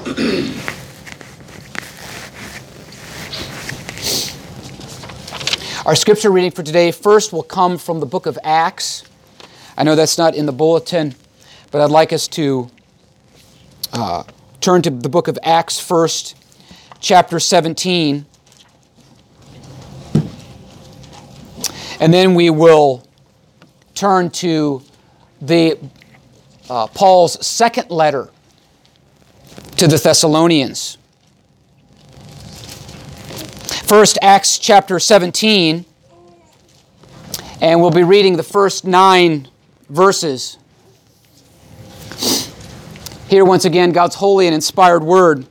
Our scripture reading for today first will come from the book of Acts. I know that's not in the bulletin, but I'd like us to turn to the book of Acts first, chapter 17. And then we will turn to Paul's second letter to the Thessalonians. First, Acts chapter 17, and we'll be reading the first 9 verses. Here once again, God's holy and inspired word.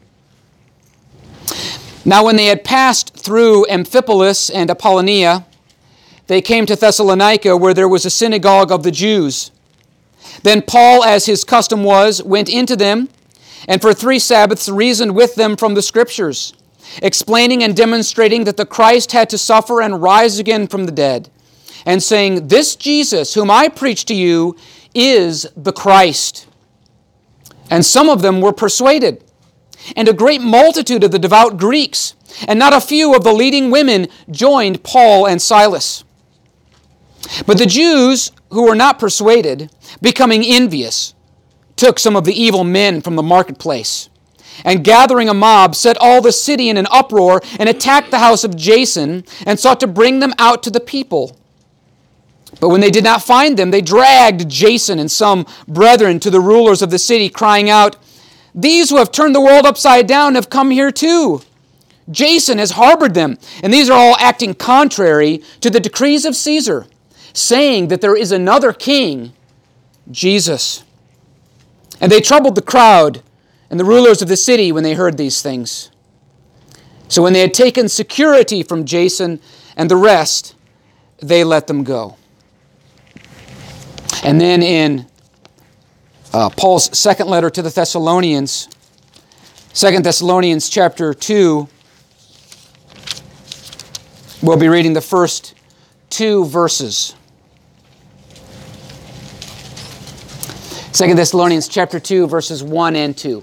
Now when they had passed through Amphipolis and Apollonia, they came to Thessalonica, where there was a synagogue of the Jews. Then Paul, as his custom was, went into them, and for 3 Sabbaths reasoned with them from the Scriptures, explaining and demonstrating that the Christ had to suffer and rise again from the dead, and saying, "This Jesus, whom I preach to you, is the Christ." And some of them were persuaded, and a great multitude of the devout Greeks, and not a few of the leading women joined Paul and Silas. But the Jews who were not persuaded, becoming envious, took some of the evil men from the marketplace, and gathering a mob, set all the city in an uproar, and attacked the house of Jason, and sought to bring them out to the people. But when they did not find them, they dragged Jason and some brethren to the rulers of the city, crying out, "These who have turned the world upside down have come here too. Jason has harbored them, and these are all acting contrary to the decrees of Caesar, saying that there is another king, Jesus." And they troubled the crowd and the rulers of the city when they heard these things. So when they had taken security from Jason and the rest, they let them go. And then in Paul's second letter to the Thessalonians, 2 Thessalonians chapter 2, we'll be reading the first 2 verses. 2 Thessalonians chapter 2, verses 1 and 2.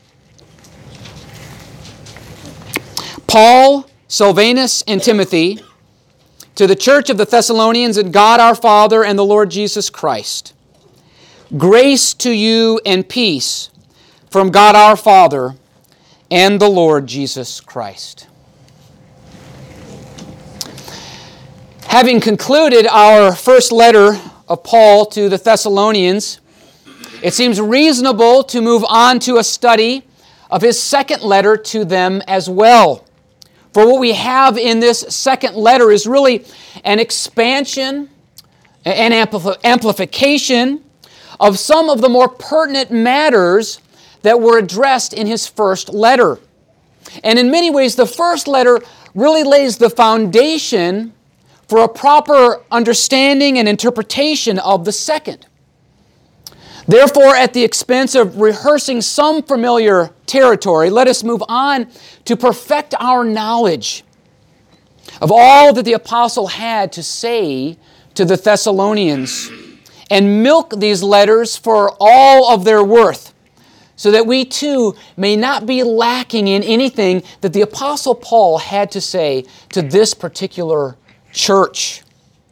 Paul, Silvanus, and Timothy, to the church of the Thessalonians in God our Father and the Lord Jesus Christ. Grace to you and peace from God our Father and the Lord Jesus Christ. Having concluded our first letter of Paul to the Thessalonians, it seems reasonable to move on to a study of his second letter to them as well. For what we have in this second letter is really an expansion and amplification of some of the more pertinent matters that were addressed in his first letter. And in many ways, the first letter really lays the foundation for a proper understanding and interpretation of the second. Therefore, at the expense of rehearsing some familiar territory, let us move on to perfect our knowledge of all that the apostle had to say to the Thessalonians and milk these letters for all of their worth, so that we too may not be lacking in anything that the apostle Paul had to say to this particular church.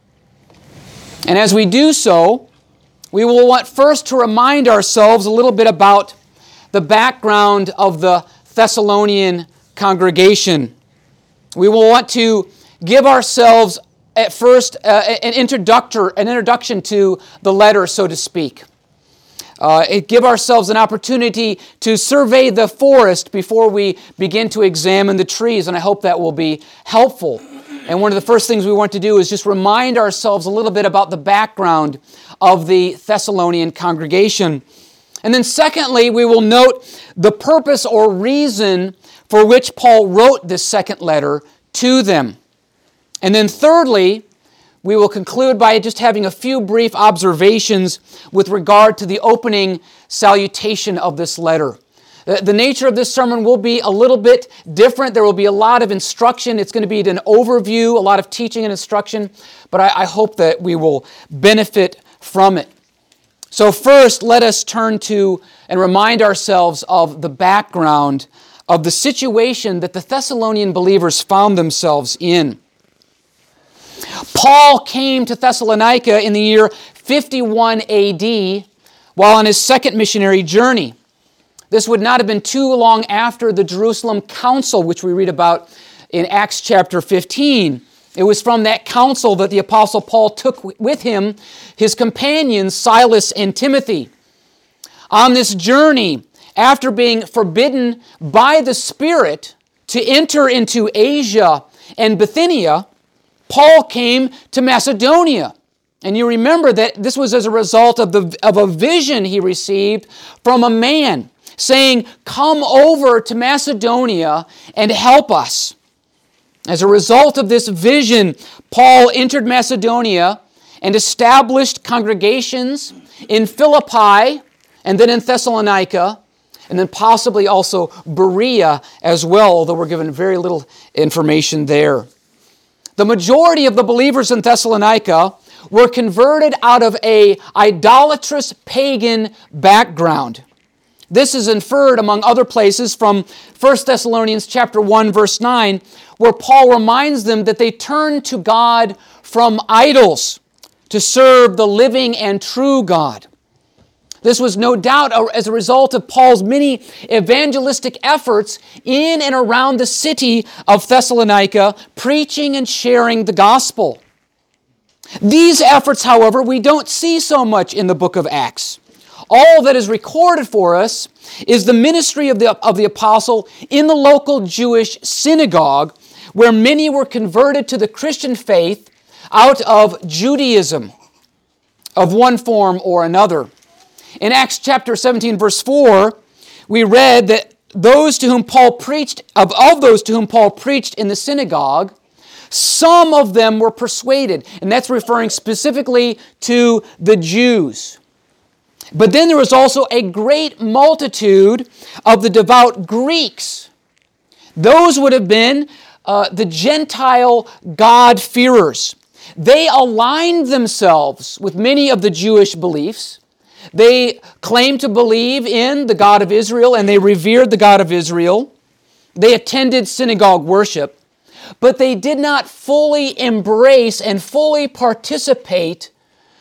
And as we do so, we will want first to remind ourselves a little bit about the background of the Thessalonian congregation. We will want to give ourselves at first an introduction to the letter, so to speak. Give ourselves an opportunity to survey the forest before we begin to examine the trees, and I hope that will be helpful. And one of the first things we want to do is just remind ourselves a little bit about the background of the Thessalonian congregation. And then secondly, we will note the purpose or reason for which Paul wrote this second letter to them. And then thirdly, we will conclude by just having a few brief observations with regard to the opening salutation of this letter. The nature of this sermon will be a little bit different. There will be a lot of instruction. It's going to be an overview, a lot of teaching and instruction, but I hope that we will benefit from it. So first, let us turn to and remind ourselves of the background of the situation that the Thessalonian believers found themselves in. Paul came to Thessalonica in the year 51 AD while on his second missionary journey. This would not have been too long after the Jerusalem Council, which we read about in Acts chapter 15. It was from that council that the Apostle Paul took with him his companions, Silas and Timothy. On this journey, after being forbidden by the Spirit to enter into Asia and Bithynia, Paul came to Macedonia. And you remember that this was as a result of a vision he received from a man saying, "Come over to Macedonia and help us." As a result of this vision, Paul entered Macedonia and established congregations in Philippi and then in Thessalonica, and then possibly also Berea as well, although we're given very little information there. The majority of the believers in Thessalonica were converted out of an idolatrous pagan background. This is inferred, among other places, from 1 Thessalonians chapter 1, verse 9, where Paul reminds them that they turned to God from idols to serve the living and true God. This was no doubt as a result of Paul's many evangelistic efforts in and around the city of Thessalonica, preaching and sharing the gospel. These efforts, however, we don't see so much in the book of Acts. All that is recorded for us is the ministry of the apostle in the local Jewish synagogue, where many were converted to the Christian faith out of Judaism of one form or another. In Acts chapter 17, verse 4, we read that those to whom Paul preached, of those to whom Paul preached in the synagogue, some of them were persuaded, and that's referring specifically to the Jews. But then there was also a great multitude of the devout Greeks. Those would have been the Gentile God-fearers. They aligned themselves with many of the Jewish beliefs. They claimed to believe in the God of Israel, and they revered the God of Israel. They attended synagogue worship, but they did not fully embrace and fully participate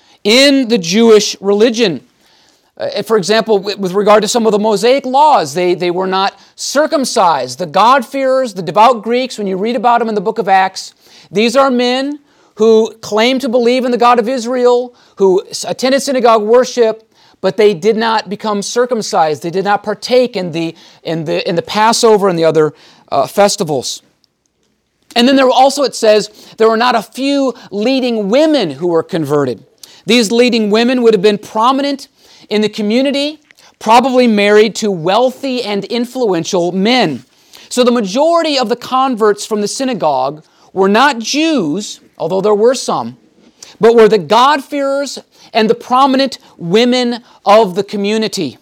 in the Jewish religion. For example, with regard to some of the Mosaic laws, they were not circumcised. The God-fearers, the devout Greeks, when you read about them in the book of Acts, these are men who claim to believe in the God of Israel, who attended synagogue worship, but they did not become circumcised. They did not partake in the Passover and the other festivals. And then there were also, it says, there were not a few leading women who were converted. These leading women would have been prominent in the community, probably married to wealthy and influential men. So the majority of the converts from the synagogue were not Jews, although there were some, but were the God-fearers and the prominent women of the community.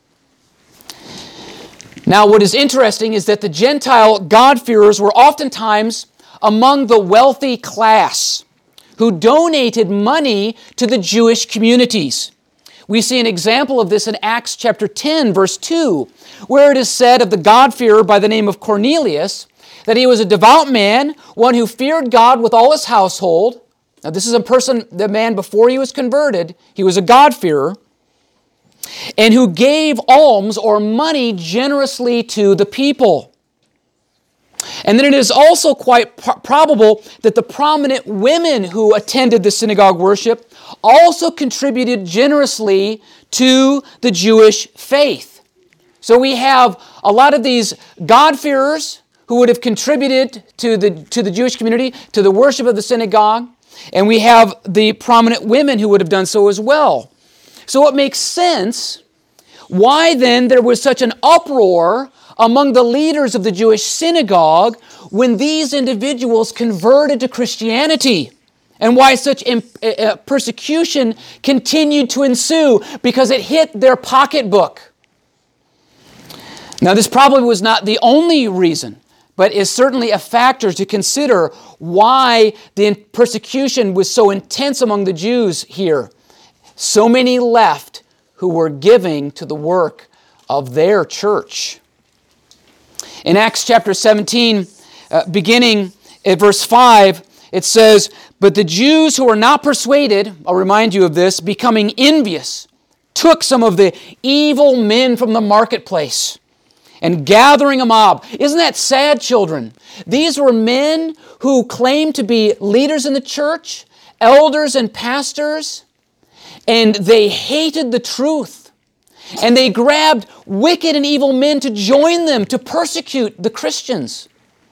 Now, what is interesting is that the Gentile God-fearers were oftentimes among the wealthy class who donated money to the Jewish communities. We see an example of this in Acts chapter 10, verse 2, where it is said of the God-fearer by the name of Cornelius that he was a devout man, one who feared God with all his household. Now, this is the man before he was converted. He was a God-fearer, and who gave alms or money generously to the people. And then it is also quite probable that the prominent women who attended the synagogue worship also contributed generously to the Jewish faith. So we have a lot of these God-fearers who would have contributed to the Jewish community, to the worship of the synagogue, and we have the prominent women who would have done so as well. So it makes sense why then there was such an uproar among the leaders of the Jewish synagogue when these individuals converted to Christianity, and why such persecution continued to ensue, because it hit their pocketbook. Now, this probably was not the only reason, but is certainly a factor to consider why the persecution was so intense among the Jews here. So many left who were giving to the work of their church. In Acts chapter 17, beginning at verse 5, it says, "But the Jews who were not persuaded," I'll remind you of this, "becoming envious, took some of the evil men from the marketplace, and gathering a mob." Isn't that sad, children? These were men who claimed to be leaders in the church, elders and pastors, and they hated the truth. And they grabbed wicked and evil men to join them to persecute the Christians.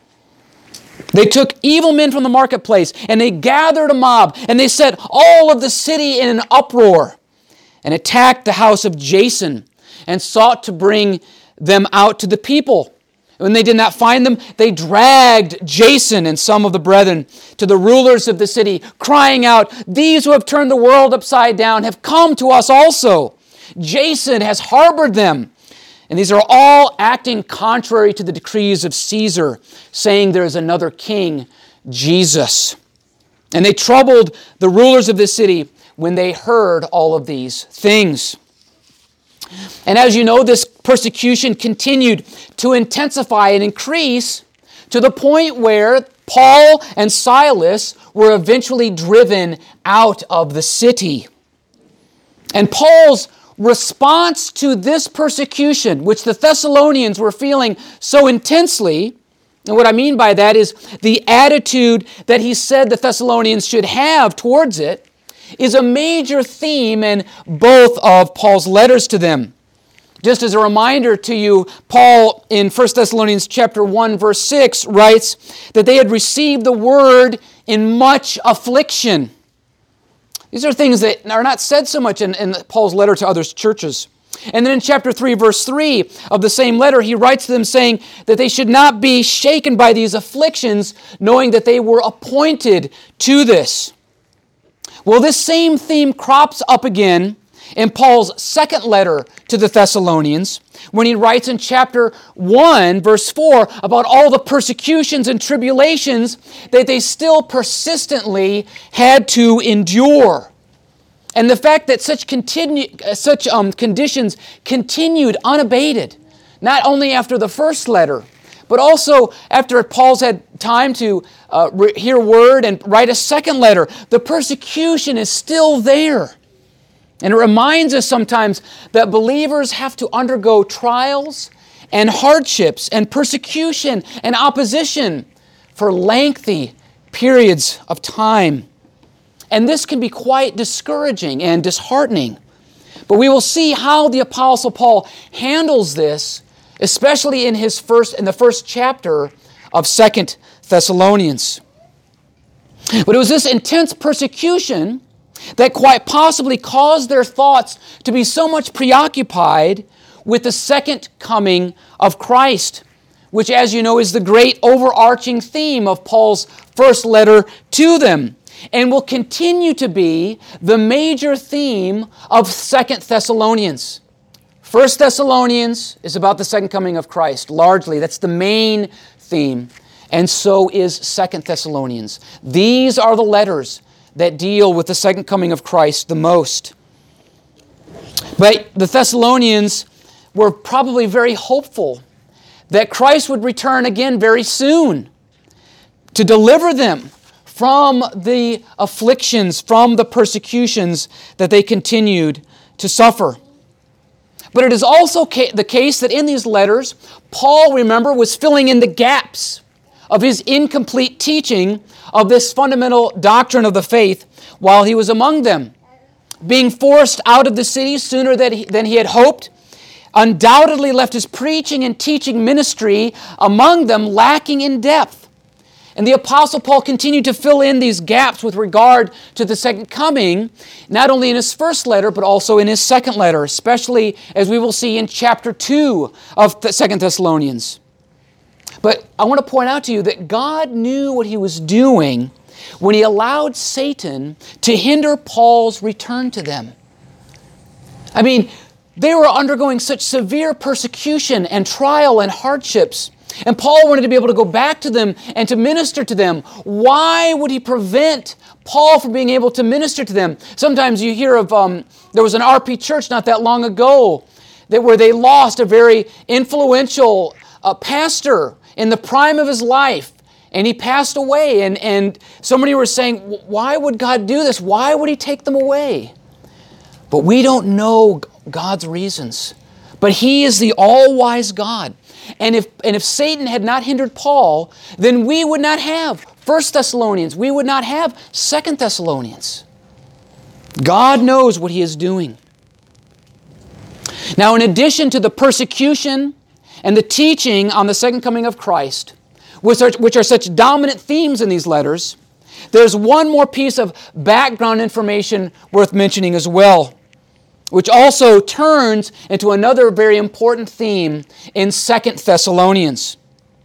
They took evil men from the marketplace and they gathered a mob and they set all of the city in an uproar and attacked the house of Jason and sought to bring them out to the people. When they did not find them, they dragged Jason and some of the brethren to the rulers of the city, crying out, "These who have turned the world upside down have come to us also. Jason has harbored them. And these are all acting contrary to the decrees of Caesar, saying there is another king, Jesus." And they troubled the rulers of the city when they heard all of these things. And as you know, this persecution continued to intensify and increase to the point where Paul and Silas were eventually driven out of the city. And Paul's response to this persecution, which the Thessalonians were feeling so intensely, and what I mean by that is the attitude that he said the Thessalonians should have towards it, is a major theme in both of Paul's letters to them. Just as a reminder to you, Paul in 1 Thessalonians chapter 1, verse 6 writes that they had received the word in much affliction. These are things that are not said so much in Paul's letter to other churches. And then in chapter 3, verse 3 of the same letter, he writes to them saying that they should not be shaken by these afflictions, knowing that they were appointed to this. Well, this same theme crops up again in Paul's second letter to the Thessalonians, when he writes in chapter 1, verse 4, about all the persecutions and tribulations that they still persistently had to endure. And the fact that such conditions continued unabated, not only after the first letter, but also after Paul's had time to hear word and write a second letter. The persecution is still there. And it reminds us sometimes that believers have to undergo trials and hardships and persecution and opposition for lengthy periods of time. And this can be quite discouraging and disheartening. But we will see how the Apostle Paul handles this, especially in the first chapter of 2 Thessalonians. But it was this intense persecution that quite possibly caused their thoughts to be so much preoccupied with the second coming of Christ, which, as you know, is the great overarching theme of Paul's first letter to them, and will continue to be the major theme of 2 Thessalonians. 1 Thessalonians is about the second coming of Christ, largely. That's the main theme. And so is 2 Thessalonians. These are the letters that deal with the second coming of Christ the most. But the Thessalonians were probably very hopeful that Christ would return again very soon to deliver them from the afflictions, from the persecutions that they continued to suffer. But it is also the case that in these letters, Paul, remember, was filling in the gaps of his incomplete teaching of this fundamental doctrine of the faith while he was among them. Being forced out of the city sooner than he had hoped, undoubtedly left his preaching and teaching ministry among them lacking in depth. And the Apostle Paul continued to fill in these gaps with regard to the second coming, not only in his first letter, but also in his second letter, especially as we will see in chapter 2 of 2 Thessalonians. But I want to point out to you that God knew what he was doing when he allowed Satan to hinder Paul's return to them. I mean, they were undergoing such severe persecution and trial and hardships And Paul wanted to be able to go back to them and to minister to them. Why would he prevent Paul from being able to minister to them? Sometimes you hear of, there was an RP church not that long ago where they lost a very influential pastor in the prime of his life. And he passed away. And so many were saying, why would God do this? Why would he take them away? But we don't know God's reasons. But he is the all-wise God. And if Satan had not hindered Paul, then we would not have 1 Thessalonians. We would not have 2 Thessalonians. God knows what he is doing. Now, in addition to the persecution and the teaching on the second coming of Christ, which are such dominant themes in these letters, there's one more piece of background information worth mentioning as well, which also turns into another very important theme in 2 Thessalonians.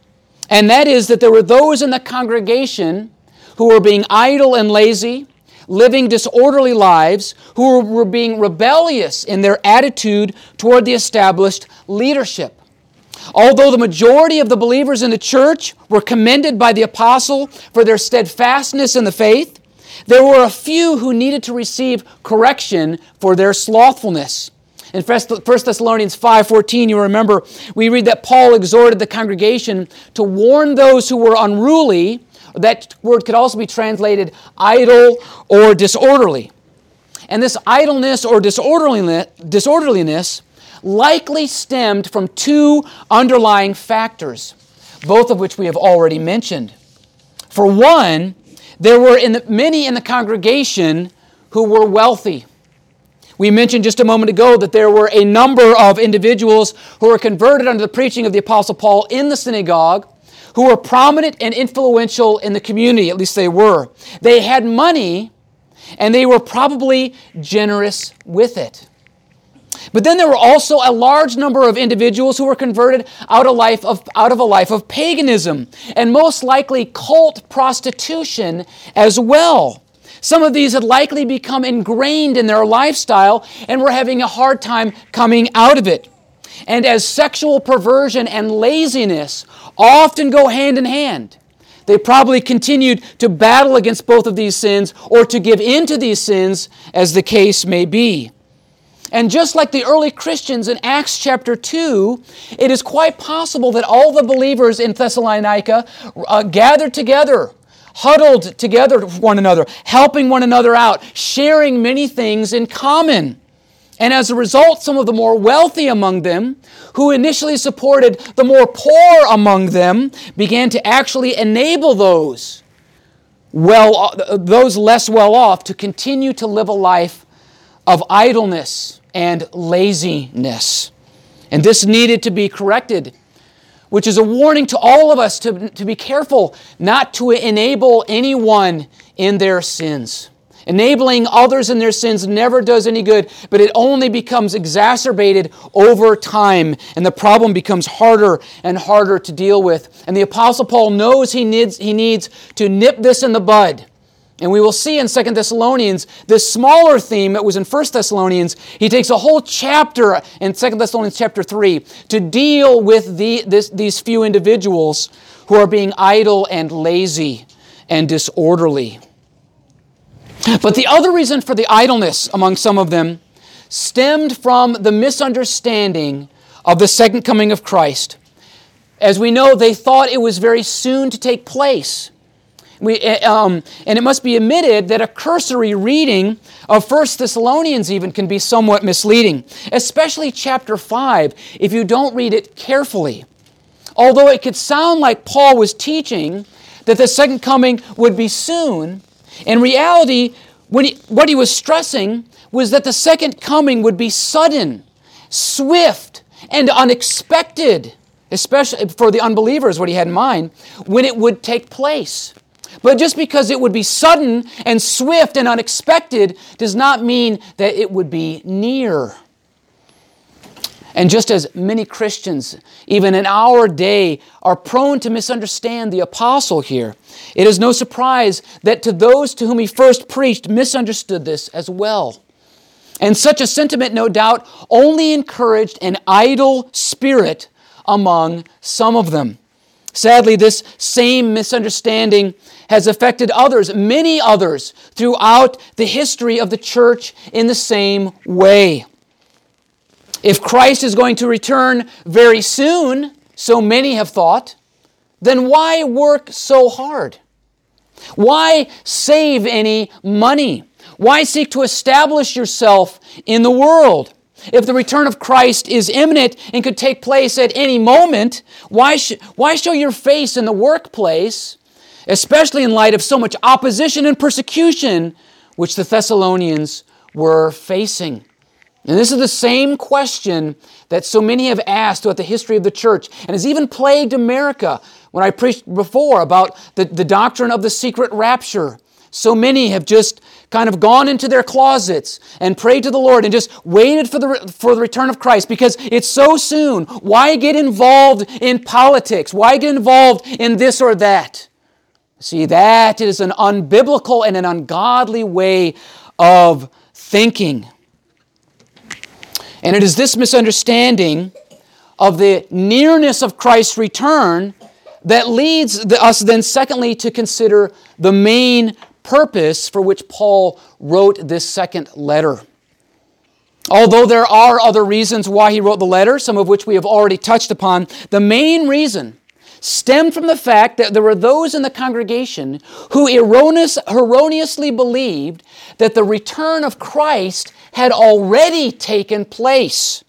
And that is that there were those in the congregation who were being idle and lazy, living disorderly lives, who were being rebellious in their attitude toward the established leadership. Although the majority of the believers in the church were commended by the apostle for their steadfastness in the faith, there were a few who needed to receive correction for their slothfulness. In 1 Thessalonians 5:14, you remember, we read that Paul exhorted the congregation to warn those who were unruly. That word could also be translated idle or disorderly. And this idleness or disorderliness likely stemmed from two underlying factors, both of which we have already mentioned. For one, there were many in the congregation who were wealthy. We mentioned just a moment ago that there were a number of individuals who were converted under the preaching of the Apostle Paul in the synagogue, who were prominent and influential in the community, at least they were. They had money, and they were probably generous with it. But then there were also a large number of individuals who were converted out of a life of paganism, and most likely cult prostitution as well. Some of these had likely become ingrained in their lifestyle and were having a hard time coming out of it. And as sexual perversion and laziness often go hand in hand, they probably continued to battle against both of these sins or to give in to these sins, as the case may be. And just like the early Christians in Acts chapter 2, it is quite possible that all the believers in Thessalonica gathered together, huddled together with one another, helping one another out, sharing many things in common. And as a result, some of the more wealthy among them, who initially supported the more poor among them, began to actually enable those less well off to continue to live a life of idleness and laziness. And this needed to be corrected, which is a warning to all of us to be careful not to enable anyone in their sins. Enabling others in their sins never does any good, but it only becomes exacerbated over time, and the problem becomes harder and harder to deal with. And the Apostle Paul knows he needs to nip this in the bud. And we will see in 2 Thessalonians, this smaller theme that was in 1 Thessalonians, he takes a whole chapter in 2 Thessalonians chapter 3 to deal with these few individuals who are being idle and lazy and disorderly. But the other reason for the idleness among some of them stemmed from the misunderstanding of the second coming of Christ. As we know, they thought it was very soon to take place. And it must be admitted that a cursory reading of 1 Thessalonians even can be somewhat misleading, especially chapter 5, if you don't read it carefully. Although it could sound like Paul was teaching that the second coming would be soon, in reality, what he was stressing was that the second coming would be sudden, swift, and unexpected, especially for the unbelievers, what he had in mind, when it would take place. But just because it would be sudden and swift and unexpected does not mean that it would be near. And just as many Christians, even in our day, are prone to misunderstand the apostle here, it is no surprise that to those to whom he first preached misunderstood this as well. And such a sentiment, no doubt, only encouraged an idle spirit among some of them. Sadly, this same misunderstanding has affected others, many others, throughout the history of the church in the same way. If Christ is going to return very soon, so many have thought, then why work so hard? Why save any money? Why seek to establish yourself in the world? If the return of Christ is imminent and could take place at any moment, why show your face in the workplace, especially in light of so much opposition and persecution which the Thessalonians were facing? And this is the same question that so many have asked throughout the history of the church and has even plagued America. When I preached before about the doctrine of the secret rapture, so many have just kind of gone into their closets and prayed to the Lord and just waited for the return of Christ because it's so soon. Why get involved in politics? Why get involved in this or that? See, that is an unbiblical and an ungodly way of thinking. And it is this misunderstanding of the nearness of Christ's return that leads us then secondly to consider the main purpose for which Paul wrote this second letter. Although there are other reasons why he wrote the letter, some of which we have already touched upon, the main reason stemmed from the fact that there were those in the congregation who erroneously believed that the return of Christ had already taken place.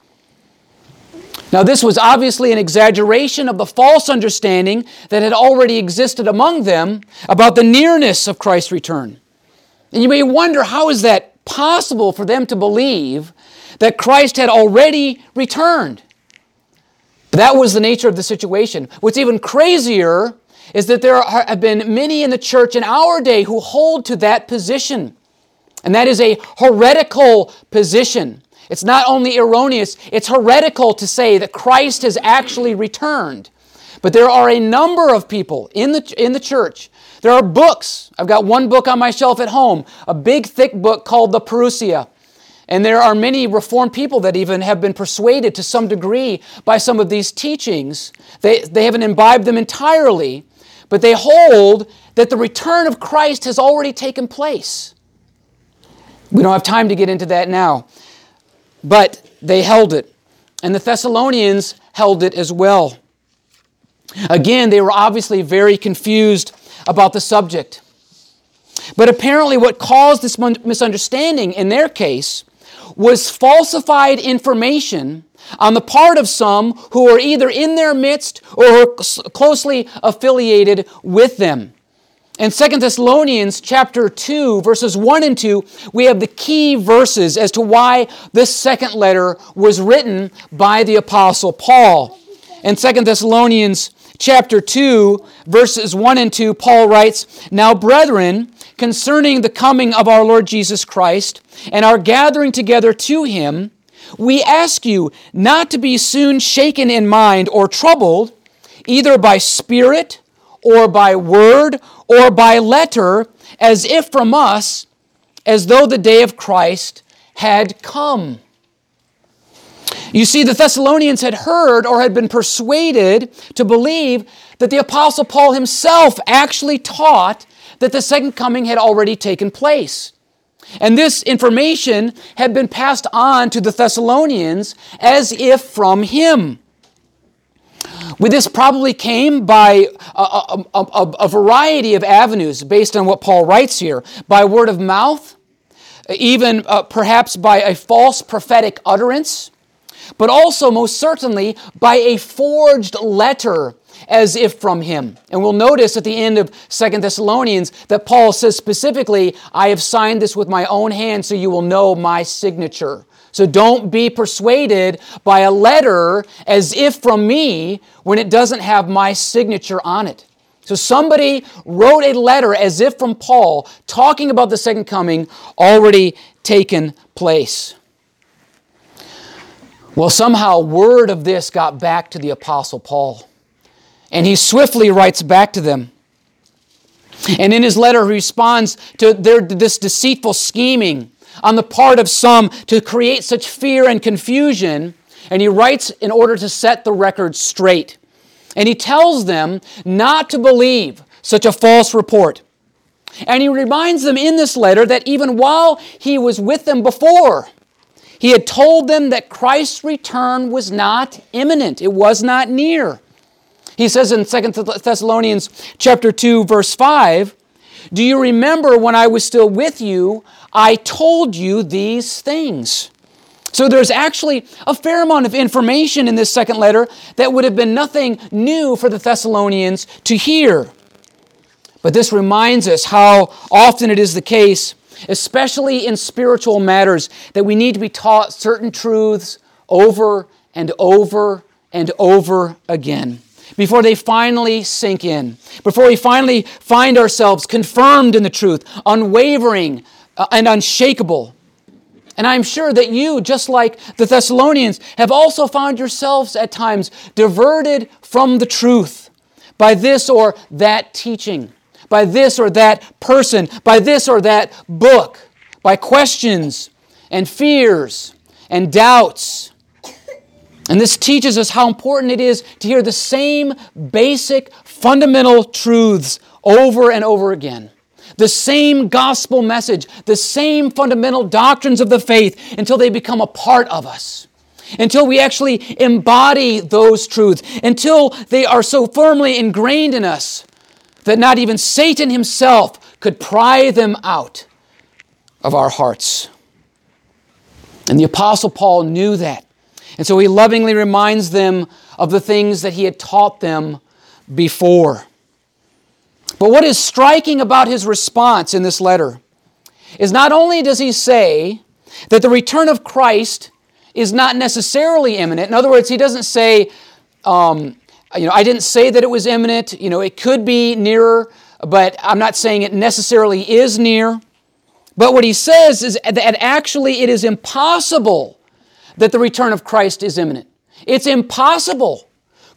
Now, this was obviously an exaggeration of the false understanding that had already existed among them about the nearness of Christ's return. And you may wonder, how is that possible for them to believe that Christ had already returned? But that was the nature of the situation. What's even crazier is that there have been many in the church in our day who hold to that position. And that is a heretical position. It's not only erroneous, it's heretical to say that Christ has actually returned. But there are a number of people in the church. There are books. I've got one book on my shelf at home, a big thick book called the Parousia. And there are many Reformed people that even have been persuaded to some degree by some of these teachings. They haven't imbibed them entirely, but they hold that the return of Christ has already taken place. We don't have time to get into that now. But they held it. And the Thessalonians held it as well. Again, they were obviously very confused about the subject. But apparently what caused this misunderstanding in their case was falsified information on the part of some who were either in their midst or closely affiliated with them. In 2 Thessalonians chapter 2, verses 1 and 2, we have the key verses as to why this second letter was written by the Apostle Paul. In 2 Thessalonians chapter 2, verses 1 and 2, Paul writes, "Now, brethren, concerning the coming of our Lord Jesus Christ and our gathering together to Him, we ask you not to be soon shaken in mind or troubled, either by spirit or by word or by letter, as if from us, as though the day of Christ had come." You see, the Thessalonians had heard or had been persuaded to believe that the Apostle Paul himself actually taught that the second coming had already taken place. And this information had been passed on to the Thessalonians as if from him. This probably came by a variety of avenues based on what Paul writes here. By word of mouth, even perhaps by a false prophetic utterance, but also most certainly by a forged letter as if from him. And we'll notice at the end of 2 Thessalonians that Paul says specifically, "I have signed this with my own hand so you will know my signature." So don't be persuaded by a letter as if from me when it doesn't have my signature on it. So somebody wrote a letter as if from Paul talking about the second coming already taken place. Well, somehow word of this got back to the Apostle Paul. And he swiftly writes back to them. And in his letter, he responds to this deceitful scheming on the part of some to create such fear and confusion. And he writes in order to set the record straight. And he tells them not to believe such a false report. And he reminds them in this letter that even while he was with them before, he had told them that Christ's return was not imminent. It was not near. He says in 2 Thessalonians chapter 2, verse 5, "Do you remember when I was still with you, I told you these things?" So there's actually a fair amount of information in this second letter that would have been nothing new for the Thessalonians to hear. But this reminds us how often it is the case, especially in spiritual matters, that we need to be taught certain truths over and over and over again before they finally sink in, before we finally find ourselves confirmed in the truth, unwavering and unshakable. And I'm sure that you, just like the Thessalonians, have also found yourselves at times diverted from the truth by this or that teaching, by this or that person, by this or that book, by questions and fears and doubts. And this teaches us how important it is to hear the same basic fundamental truths over and over again. The same gospel message, the same fundamental doctrines of the faith until they become a part of us. Until we actually embody those truths. Until they are so firmly ingrained in us that not even Satan himself could pry them out of our hearts. And the Apostle Paul knew that. And so he lovingly reminds them of the things that he had taught them before. But what is striking about his response in this letter is not only does he say that the return of Christ is not necessarily imminent. In other words, he doesn't say, I didn't say that it was imminent. It could be nearer, but I'm not saying it necessarily is near. But what he says is that actually it is impossible that the return of Christ is imminent. It's impossible.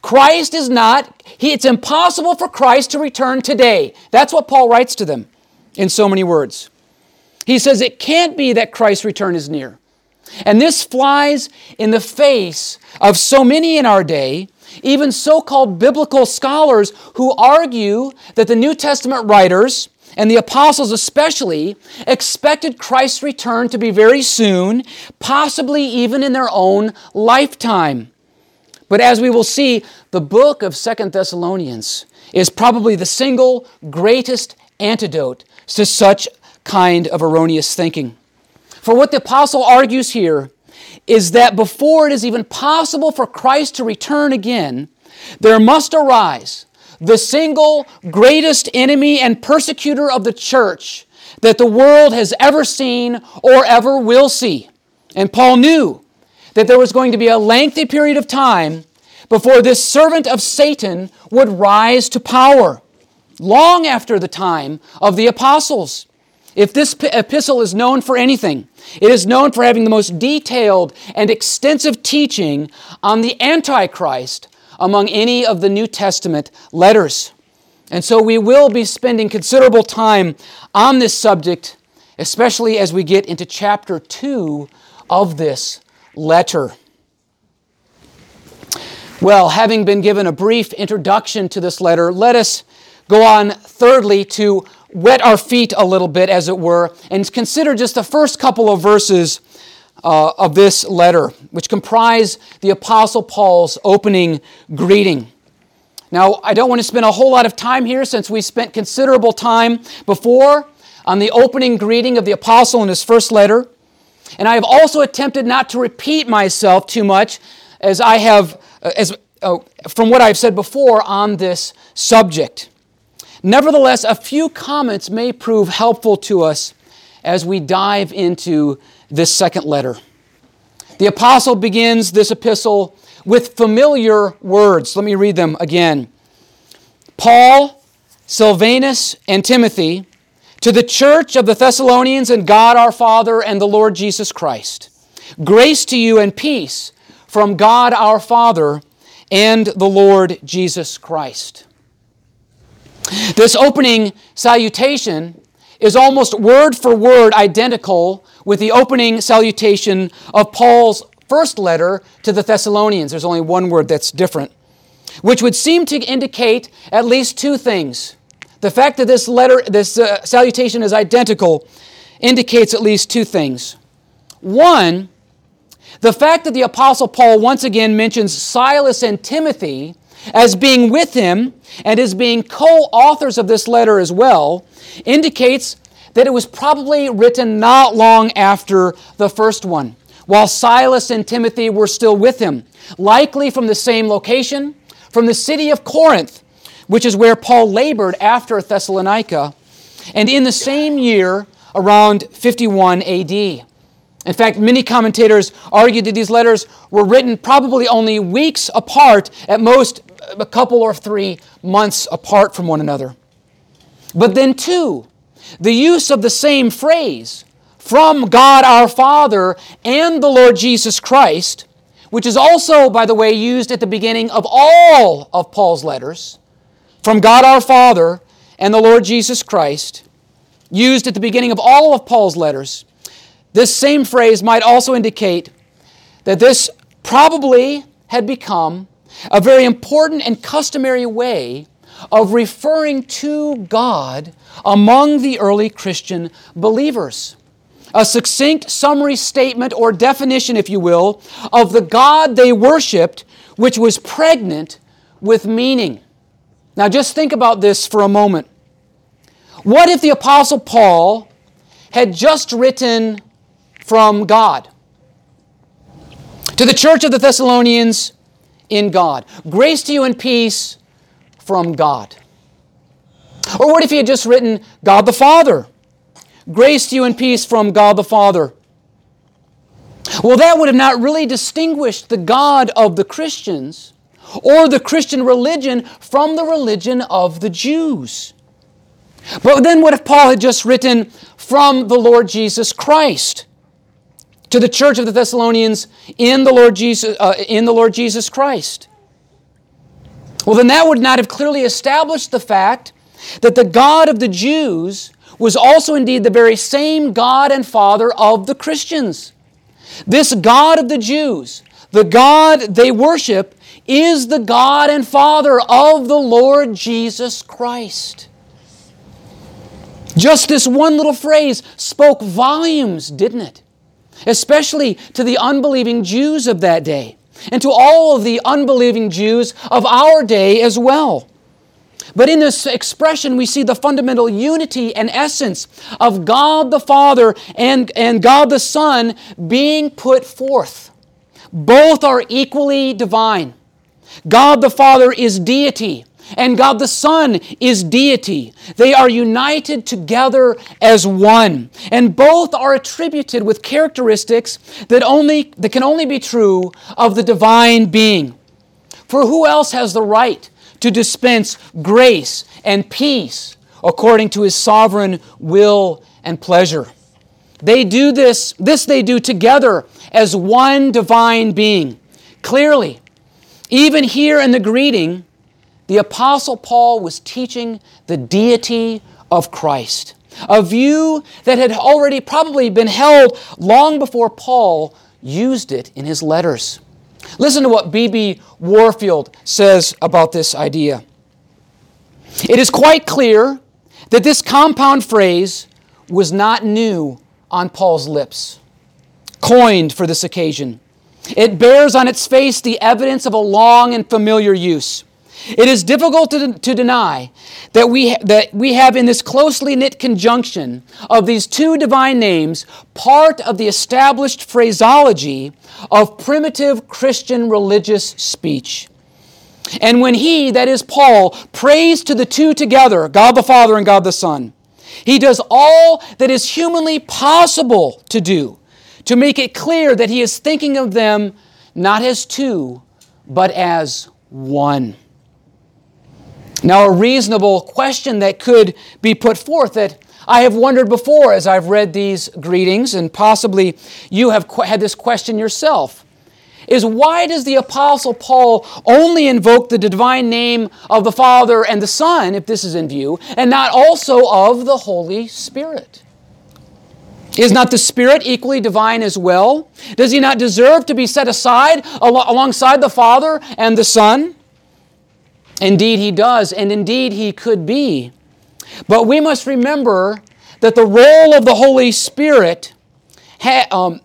It's impossible for Christ to return today. That's what Paul writes to them in so many words. He says it can't be that Christ's return is near. And this flies in the face of so many in our day, even so-called biblical scholars who argue that the New Testament writers, and the apostles especially, expected Christ's return to be very soon, possibly even in their own lifetime. But as we will see, the book of 2 Thessalonians is probably the single greatest antidote to such kind of erroneous thinking. For what the apostle argues here is that before it is even possible for Christ to return again, there must arise the single greatest enemy and persecutor of the church that the world has ever seen or ever will see. And Paul knew that there was going to be a lengthy period of time before this servant of Satan would rise to power, long after the time of the apostles. If this epistle is known for anything, it is known for having the most detailed and extensive teaching on the Antichrist among any of the New Testament letters. And so we will be spending considerable time on this subject, especially as we get into chapter 2 of this letter. Well, having been given a brief introduction to this letter, let us go on thirdly to wet our feet a little bit, as it were, and consider just the first couple of verses of this letter, which comprise the Apostle Paul's opening greeting. Now, I don't want to spend a whole lot of time here since we spent considerable time before on the opening greeting of the Apostle in his first letter. And I have also attempted not to repeat myself too much as I have, from what I've said before on this subject. Nevertheless, a few comments may prove helpful to us as we dive into this second letter. The apostle begins this epistle with familiar words. Let me read them again. Paul, Silvanus, and Timothy, to the church of the Thessalonians and God our Father and the Lord Jesus Christ. Grace to you and peace from God our Father and the Lord Jesus Christ. This opening salutation is almost word for word identical with the opening salutation of Paul's first letter to the Thessalonians. There's only one word that's different. which would seem to indicate at least two things. The fact that this salutation is identical indicates at least two things. One, the fact that the Apostle Paul once again mentions Silas and Timothy as being with him and as being co-authors of this letter as well indicates that it was probably written not long after the first one, while Silas and Timothy were still with him, likely from the same location, from the city of Corinth, which is where Paul labored after Thessalonica, and in the same year, around 51 A.D. In fact, many commentators argue that these letters were written probably only weeks apart, at most a couple or 3 months apart from one another. But then too, the use of the same phrase, from God our Father and the Lord Jesus Christ, which is also, by the way, used at the beginning of all of Paul's letters, from God our Father and the Lord Jesus Christ, used at the beginning of all of Paul's letters, this same phrase might also indicate that this probably had become a very important and customary way of referring to God among the early Christian believers. A succinct summary statement or definition, if you will, of the God they worshiped, which was pregnant with meaning. Now just think about this for a moment. What if the Apostle Paul had just written from God to the church of the Thessalonians in God? Grace to you and peace from God. Or what if he had just written God the Father? Grace to you and peace from God the Father. Well, that would have not really distinguished the God of the Christians or the Christian religion from the religion of the Jews. But then what if Paul had just written from the Lord Jesus Christ to the church of the Thessalonians in the Lord Jesus Christ? Well, then that would not have clearly established the fact that the God of the Jews was also indeed the very same God and Father of the Christians. This God of the Jews, the God they worship, is the God and Father of the Lord Jesus Christ. Just this one little phrase spoke volumes, didn't it? Especially to the unbelieving Jews of that day, and to all of the unbelieving Jews of our day as well. But in this expression, we see the fundamental unity and essence of God the Father and God the Son being put forth. Both are equally divine. God the Father is deity, and God the Son is deity. They are united together as one, and both are attributed with characteristics that can only be true of the divine being. For who else has the right to dispense grace and peace according to His sovereign will and pleasure? They do this they do together as one divine being. Clearly, even here in the greeting, the Apostle Paul was teaching the deity of Christ, a view that had already probably been held long before Paul used it in his letters. Listen to what B.B. Warfield says about this idea. It is quite clear that this compound phrase was not new on Paul's lips, coined for this occasion. It bears on its face the evidence of a long and familiar use. It is difficult to deny that we have in this closely knit conjunction of these two divine names part of the established phraseology of primitive Christian religious speech. And when he, that is Paul, prays to the two together, God the Father and God the Son, he does all that is humanly possible to do to make it clear that he is thinking of them not as two, but as one. Now, a reasonable question that could be put forth that I have wondered before as I've read these greetings, and possibly you have had this question yourself, is why does the Apostle Paul only invoke the divine name of the Father and the Son, if this is in view, and not also of the Holy Spirit? Is not the Spirit equally divine as well? Does He not deserve to be set aside alongside the Father and the Son? Indeed, He does, and indeed He could be. But we must remember that the role of the Holy Spirit the role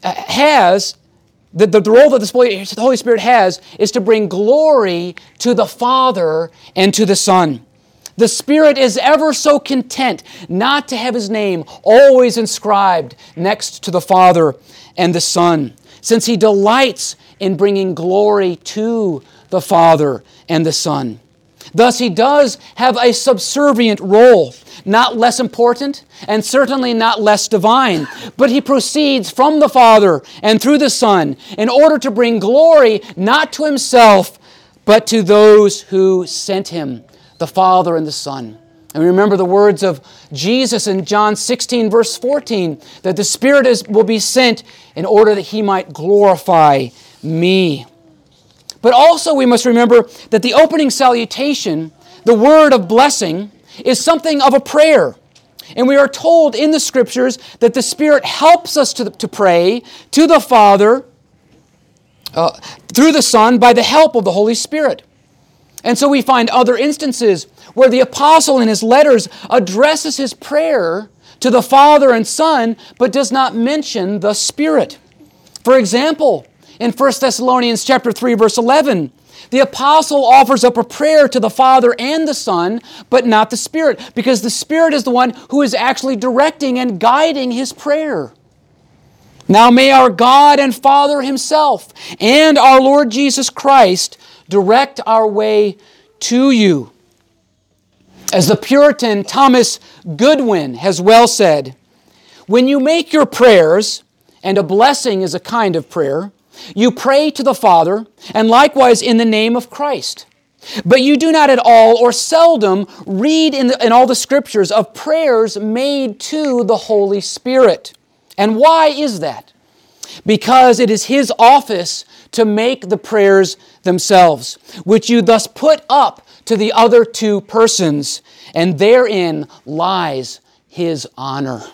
that the Holy Spirit has is to bring glory to the Father and to the Son. The Spirit is ever so content not to have His name always inscribed next to the Father and the Son, since He delights in bringing glory to the Father and the Son. Thus, He does have a subservient role, not less important and certainly not less divine, but He proceeds from the Father and through the Son in order to bring glory not to Himself, but to those who sent Him, the Father and the Son. And remember the words of Jesus in John 16, verse 14, that the Spirit will be sent in order that He might glorify me. But also we must remember that the opening salutation, the word of blessing, is something of a prayer. And we are told in the Scriptures that the Spirit helps us to pray to the Father through the Son by the help of the Holy Spirit. And so we find other instances where the apostle in his letters addresses his prayer to the Father and Son, but does not mention the Spirit. For example, in 1 Thessalonians chapter 3, verse 11, the apostle offers up a prayer to the Father and the Son, but not the Spirit, because the Spirit is the one who is actually directing and guiding his prayer. Now may our God and Father Himself and our Lord Jesus Christ direct our way to you. As the Puritan Thomas Goodwin has well said, when you make your prayers, and a blessing is a kind of prayer, you pray to the Father, and likewise in the name of Christ. But you do not at all or seldom read in all the Scriptures of prayers made to the Holy Spirit. And why is that? Because it is His office to make the prayers themselves, which you thus put up to the other two persons, and therein lies His honor.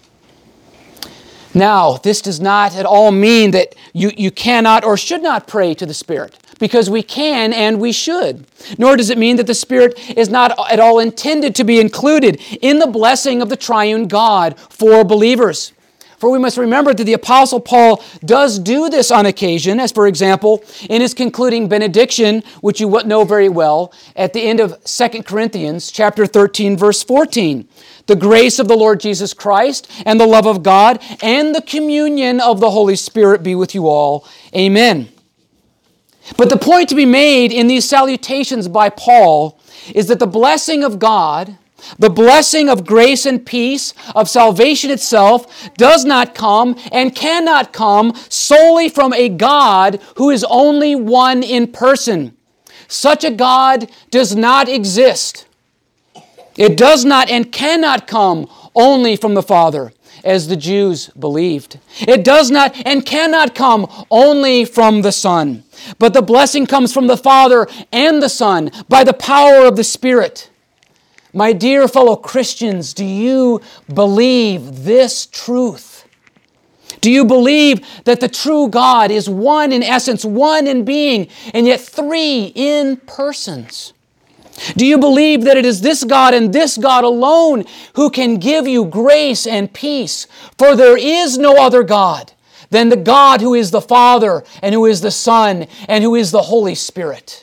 Now, this does not at all mean that you cannot or should not pray to the Spirit, because we can and we should. Nor does it mean that the Spirit is not at all intended to be included in the blessing of the triune God for believers. For we must remember that the Apostle Paul does do this on occasion, as for example, in his concluding benediction, which you know very well, at the end of 2 Corinthians chapter 13, verse 14. The grace of the Lord Jesus Christ and the love of God and the communion of the Holy Spirit be with you all. Amen. But the point to be made in these salutations by Paul is that the blessing of God, the blessing of grace and peace, of salvation itself, does not come and cannot come solely from a God who is only one in person. Such a God does not exist. It does not and cannot come only from the Father, as the Jews believed. It does not and cannot come only from the Son. But the blessing comes from the Father and the Son by the power of the Spirit. My dear fellow Christians, do you believe this truth? Do you believe that the true God is one in essence, one in being, and yet three in persons? Do you believe that it is this God and this God alone who can give you grace and peace? For there is no other God than the God who is the Father and who is the Son and who is the Holy Spirit.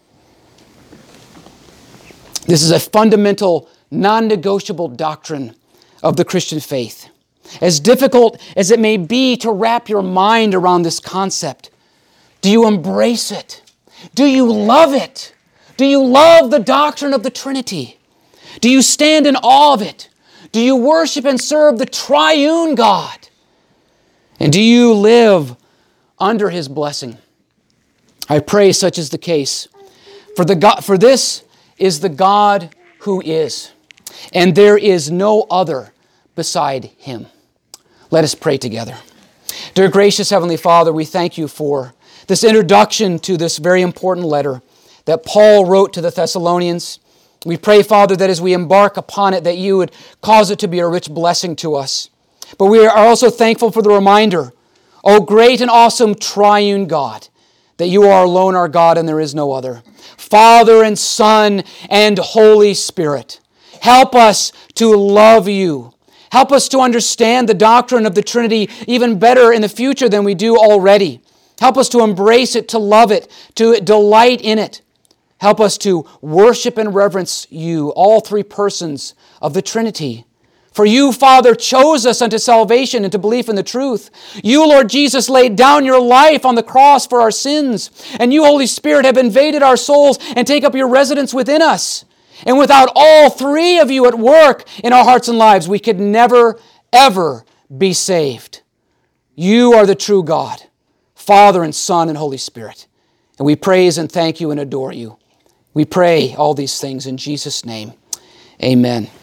This is a fundamental, non-negotiable doctrine of the Christian faith. As difficult as it may be to wrap your mind around this concept, do you embrace it? Do you love it? Do you love the doctrine of the Trinity? Do you stand in awe of it? Do you worship and serve the triune God? And do you live under His blessing? I pray such is the case. For this is the God who is, and there is no other beside Him. Let us pray together. Dear gracious Heavenly Father, we thank You for this introduction to this very important letter that Paul wrote to the Thessalonians. We pray, Father, that as we embark upon it, that You would cause it to be a rich blessing to us. But we are also thankful for the reminder, O great and awesome triune God, that you are alone our God and there is no other. Father and Son and Holy Spirit, help us to love you. Help us to understand the doctrine of the Trinity even better in the future than we do already. Help us to embrace it, to love it, to delight in it. Help us to worship and reverence you, all three persons of the Trinity. For you, Father, chose us unto salvation and to belief in the truth. You, Lord Jesus, laid down your life on the cross for our sins. And you, Holy Spirit, have invaded our souls and take up your residence within us. And without all three of you at work in our hearts and lives, we could never, ever be saved. You are the true God, Father and Son and Holy Spirit. And we praise and thank you and adore you. We pray all these things in Jesus' name. Amen.